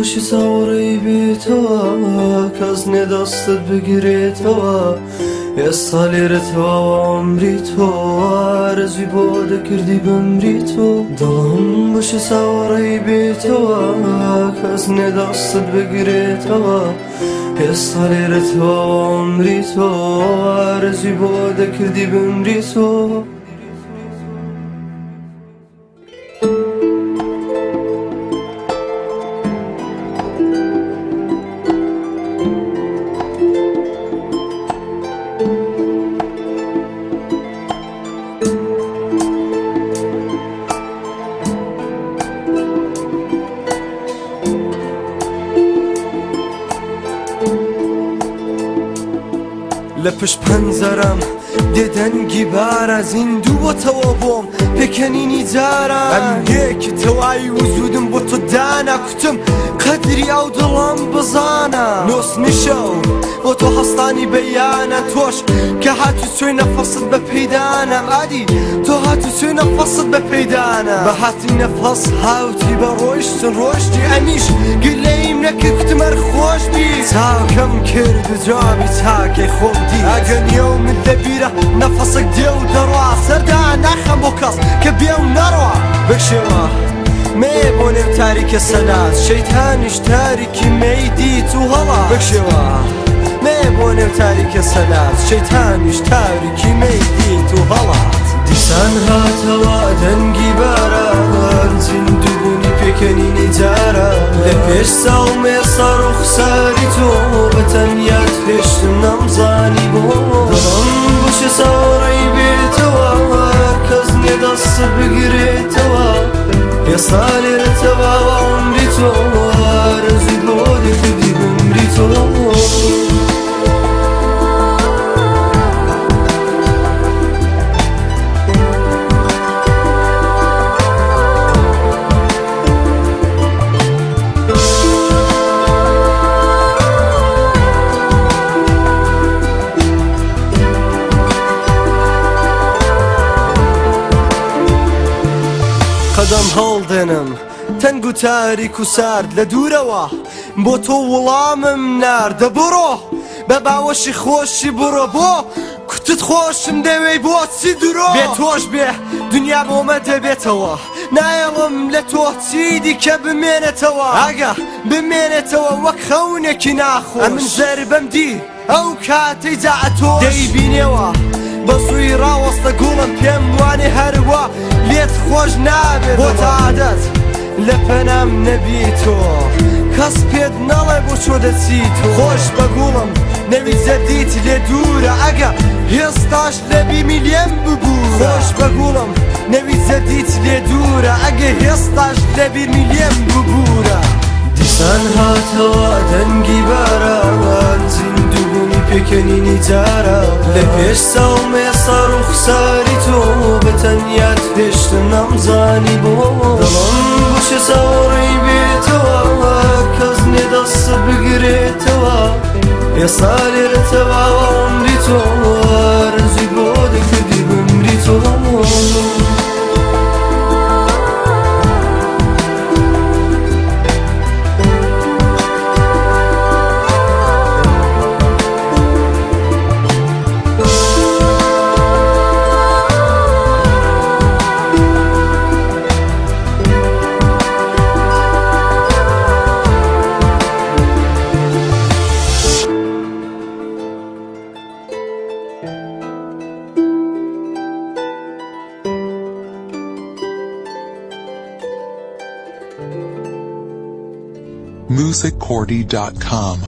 بشی ساوەڕێی بێتەوە کەس نێدەستت بگرێتەوە ئێستا لێرەتەوە عمری تۆ ئارەزوی بۆ دەکردی بمری تۆ دڵم بشی ساوەڕێی بێتەوە کەس نێدەستت بگرێتەوە ئێستا لێرەتەوە عمری تۆ ئارەزوی بۆ دەکردی بمری تۆ لە پشت پەنجەرەم دێدەنگی بارە زیندووەتەوە بۆم پێکەنینی جارە ئەم یەکی تەواوی وجودم بۆ تۆ دانا کوتم قەدری ئەو دڵم بزانە نۆسنیشە و بۆ تۆ هەستانی بەیانە تۆش کە هاتوو چۆی نەفەست بە پەیدانە ئادی تۆ هاتوو چۆی نەفەست بە پەیدانە بە هاتی نەفەس هاوتی بە ڕۆیشتن ڕۆشتی ئەمیش گلەیم نەکرد کوتمەر خۆش بی چاکەم کرد و جوابی چاکەی خۆم دی ئەگەنیە و من دەبیرە نەفەسێک دێ و دەڕوا سەردا ناخەم بۆ کەس کە بێ و نەڕوا بەشێوە مێ بۆ نێو تاریکە سەلات شەیتانیش تاریکی مەیدیت و هەڵا بەشێوە مێ بۆ نێو تاریکە سەلات شەیتانیش تاریکی مەیدیت و هەڵات دیسان هاتەوە دەنگی باران زیندووبوونی پێکەنینی جارە لە پێش ساڵ مێسا ڕوخساری تۆ بەتەنیات هێشتم نەمزانی بۆ دڵم بشە ساوەڕێی بێتەوە کەس نێدەستت بگرێتەوە ئێستا لێرەتەوە عمری تۆ ئارەزوی بۆ دەکردی بمری تۆ قەدەم هەڵدێنم تەنگ و تاریک و سارد لە دوورەوە بۆ تۆ وەڵامم ناردە بڕۆ بە باوەشی خۆشی بڕۆ بۆ کوتت خۆشم دەوێی بۆچی درۆ بێ تۆش بێ دنیا بۆمە دەبێتەوە نایەڵم لە تۆ چیدی کە بمێنێتەوە ئاگە بمێنێتەوە وەک خەونێکی ناخۆش ئەمن زەربەم دی ئەو کاتەی جاعتۆش دەیبینێوە بەسووی ڕاوەستە گوڵم پێم وانێ هەروە لێت خۆش نابێت بۆ تادەت لە پەنام نەبی تۆ کەس پێت نەڵێ بۆ چۆ دەچیت خۆش بە گوڵم نەوی زەدیت لێ دوورە ئەگە هێستاش لە بیمی لێم ببوو خۆش بە گوڵم نەوی زەدیت لێ دوورە ئەگە هێستاش لە بیمی لێم ببوورە دیسان هاتەوە دەنگی باران زیندووبوونی پێکەنینی جارە لە پێش ساڵ مێسا ڕوخساری تۆ بەتەنیات هێشتم نەمزانی بۆ دڵم بشە ساوەڕێی بێتەوە کەس نێدەستت بگرێتەوە ئێستا لێرەتەوە عمری تۆ ئارەزوی بۆ دەکردی بمری تۆ musiccordy.com